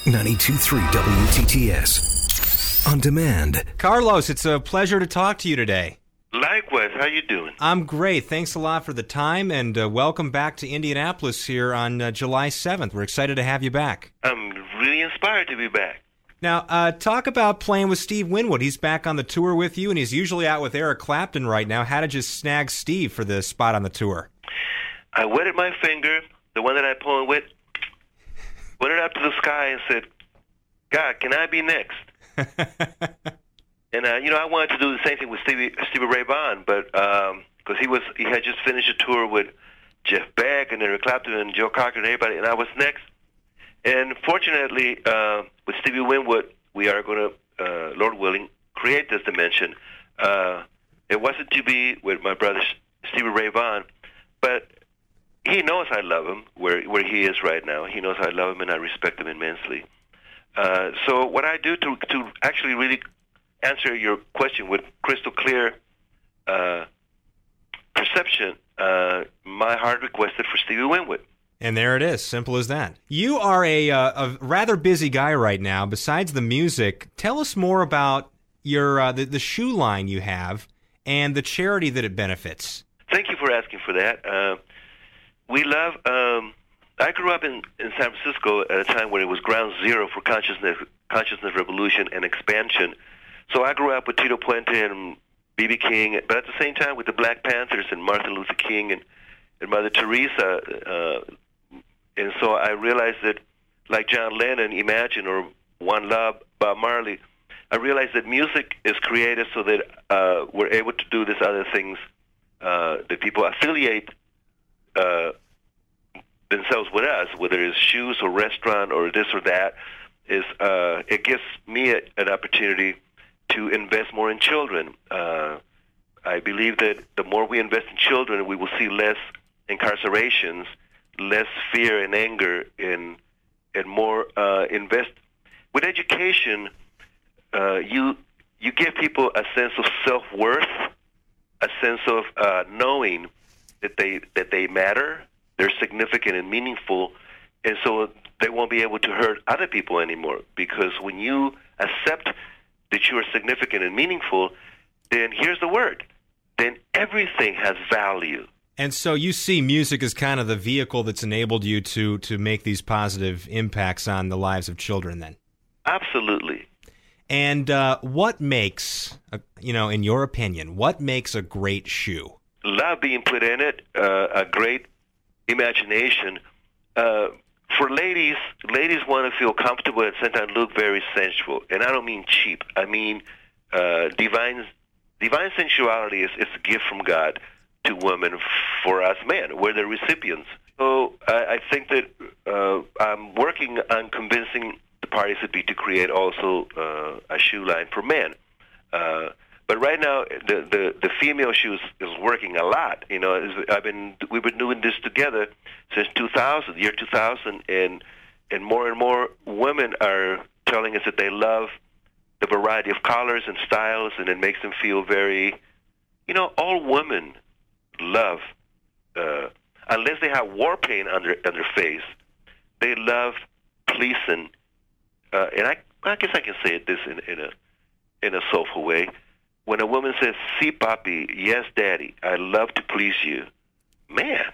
92.3 WTTS. On demand. Carlos, it's a pleasure to talk to you today. Likewise. How you doing? I'm great. Thanks a lot for the time, and welcome back to Indianapolis here on July 7th. We're excited to have you back. I'm really inspired to be back. Now, talk about playing with Steve Winwood. He's back on the tour with you, and he's usually out with Eric Clapton right now. How did you snag Steve for the spot on the tour? I wetted my finger, the one that I poem with, went it up to the sky and said, God, can I be next? And, I wanted to do the same thing with Stevie Ray Vaughan, but because he had just finished a tour with Jeff Beck and Eric Clapton and Joe Cocker and everybody, and I was next. And fortunately, with Stevie Winwood, we are going to, Lord willing, create this dimension. It wasn't to be with my brother Stevie Ray Vaughan, but he knows I love him where he is right now. He knows I love him and I respect him immensely. So what I do to actually really answer your question with crystal clear perception, my heart requested for Stevie Winwood. And there it is, simple as that. You are a rather busy guy right now. Besides the music, tell us more about your the shoe line you have and the charity that it benefits. Thank you for asking for that. We love. I grew up in San Francisco at a time when it was ground zero for consciousness revolution and expansion. So I grew up with Tito Puente and B.B. King, but at the same time with the Black Panthers and Martin Luther King and Mother Teresa. And so I realized that, like John Lennon, Imagine, or One Love, Bob Marley, I realized that music is created so that we're able to do these other things that people affiliate themselves with us, whether it's shoes or restaurant or this or that. It gives me an opportunity to invest more in children. I believe that the more we invest in children, we will see less incarcerations, less fear and anger, and more invest. With education, you give people a sense of self-worth, a sense of knowing that they matter, they're significant and meaningful, and so they won't be able to hurt other people anymore. Because when you accept that you are significant and meaningful, then here's the word, then everything has value. And so you see music as kind of the vehicle that's enabled you to make these positive impacts on the lives of children then? Absolutely. And what makes, in your opinion, what makes a great shoe? Love being put in it, a great imagination. For ladies want to feel comfortable and sometimes look very sensual. And I don't mean cheap. I mean divine sensuality is a gift from God to women for us men. We're the recipients. So I think that I'm working on convincing the parties to create also a shoe line for men. But right now, the female shoes is working a lot. We've been doing this together since 2000, year 2000, and more women are telling us that they love the variety of colors and styles, and it makes them feel very, all women love, unless they have war paint on their face, they love pleasing, and I guess I can say it this in a soulful way. When a woman says, "See, papi, yes, daddy, I love to please you," man,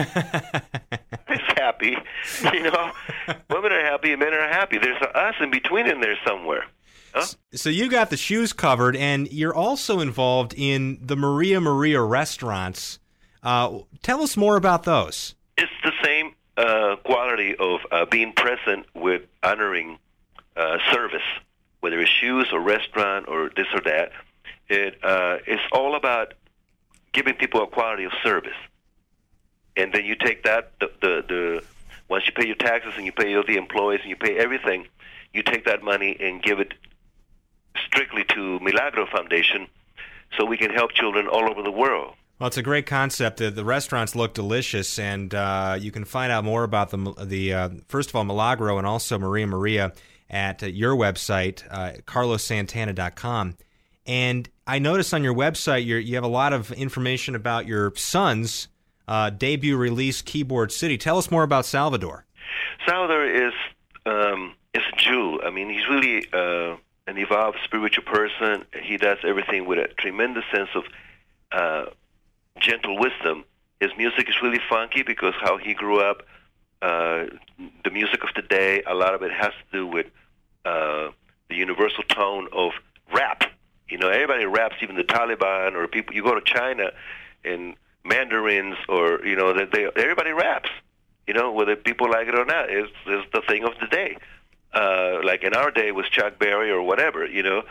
it's happy. Women are happy and men are happy. There's us in between in there somewhere. Huh? So you got the shoes covered, and you're also involved in the Maria Maria restaurants. Tell us more about those. It's the same quality of being present with honoring service, whether it's shoes or restaurant or this or that. It's all about giving people a quality of service. And then you take that, once you pay your taxes and you pay the employees and you pay everything, you take that money and give it strictly to Milagro Foundation so we can help children all over the world. Well, it's a great concept. The restaurants look delicious, and you can find out more about the first of all, Milagro and also Maria Maria at your website, carlossantana.com. And I noticed on your website you have a lot of information about your son's debut release, Keyboard City. Tell us more about Salvador. Salvador is a jewel. I mean, he's really an evolved spiritual person. He does everything with a tremendous sense of gentle wisdom. His music is really funky because how he grew up, the music of today, a lot of it has to do with the universal tone of rap. You know, everybody raps, even the Taliban or people. You go to China and Mandarins or, you know, everybody raps. You know, whether people like it or not, is the thing of the day. Like in our day was Chuck Berry or whatever, you know.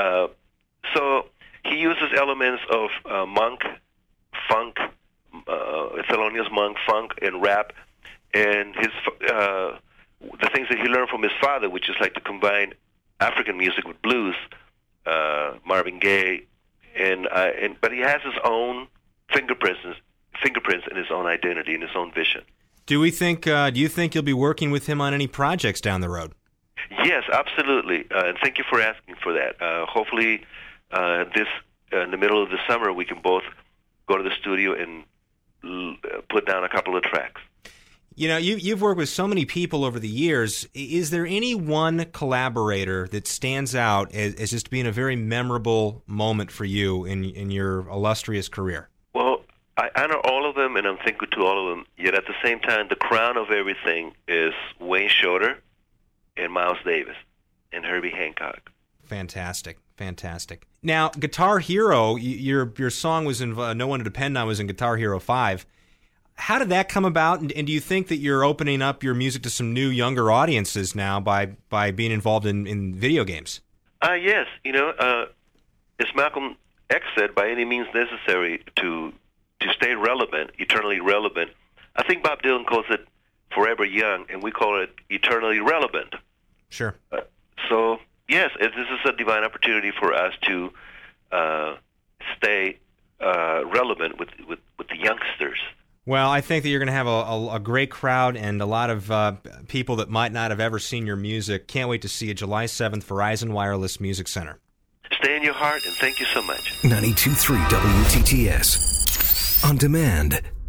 So he uses elements of monk, funk, Thelonious Monk, funk, and rap, and his the things that he learned from his father, which is like to combine African music with blues, Marvin Gaye, but he has his own fingerprints and his own identity and his own vision. Do you think you'll be working with him on any projects down the road? Yes, absolutely, and thank you for asking for that. Hopefully, in the middle of the summer, we can both go to the studio and put down a couple of tracks. You know, you've worked with so many people over the years. Is there any one collaborator that stands out as just being a very memorable moment for you in your illustrious career? Well, I honor all of them, and I'm thankful to all of them. Yet at the same time, the crown of everything is Wayne Shorter and Miles Davis and Herbie Hancock. Fantastic. Now, Guitar Hero, your song was in No One to Depend On was in Guitar Hero 5. How did that come about, and do you think that you're opening up your music to some new, younger audiences now by being involved in video games? Yes. You know, as Malcolm X said, by any means necessary to stay relevant, eternally relevant. I think Bob Dylan calls it forever young, and we call it eternally relevant. Sure. So, yes, this is a divine opportunity for us to stay relevant with the youngsters. Well, I think that you're going to have a great crowd and a lot of people that might not have ever seen your music. Can't wait to see you July 7th, Verizon Wireless Music Center. Stay in your heart, and thank you so much. 92.3 WTTS. On demand.